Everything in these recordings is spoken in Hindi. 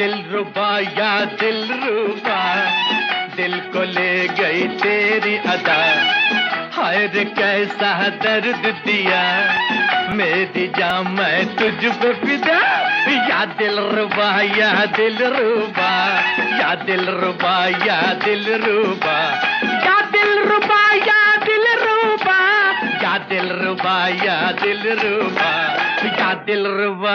दिलरुबा या दिलरुबा, दिल को ले गई तेरी अदा। हाय रे कैसा दर्द दिया, मेरी जान मैं तुझ पे फिदा। या दिलरुबा या दिलरुबा, या दिलरुबा या दिलरुबा, या दिलरुबा या दिलरुबा, या दिलरुबा या दिलरुबा, या दिलरुबा।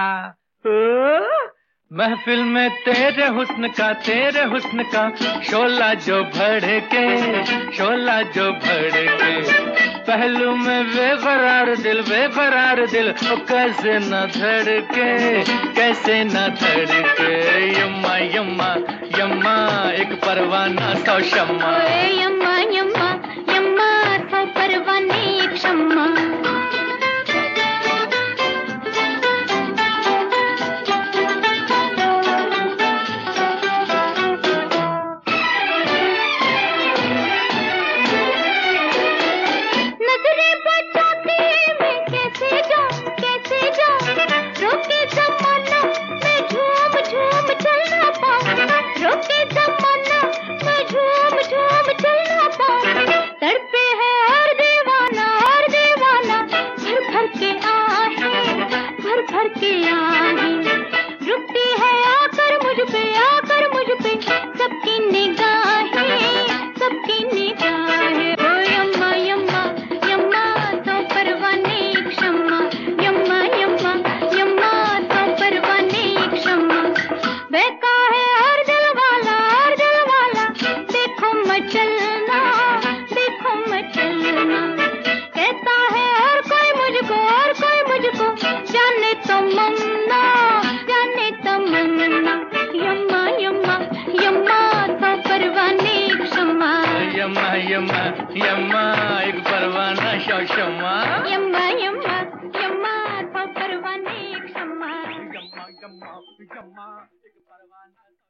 महफिल में तेरे हुस्न का शोला जो भड़के, शोला जो भड़के। पहलू में बेकरार दिल कैसे न धड़के, कैसे न धड़के। यम्मा यम्मा यम्मा एक परवाना सौ शम्मा, यम्मा यम्मा यम्मा सौ परवाने एक शम्मा। रुकती है आकर मुझ पे सबकी निगाहें, सबकी निगाहें। ओ यम्मा यम्मा यम्मा सौ परवाने एक शम्मा, यम्मा यम्मा यम्मा सौ परवाने एक शम्मा। बहका है हर दिल वाला, देखो मचलना, देखो मचलना। कहता है हर कोई मुझको, जाने तमन्ना, जाने तमन्ना। यम्मा यम्मा यम्मा सौ परवाने एक शम्मा, यम्मा यम्मा यम्मा एक परवाना सौ शम्मा। यम्मा यम्मा यम्मा सौ परवाने एक शम्मा, यम्मा यम्मा यम्मा एक परवाना।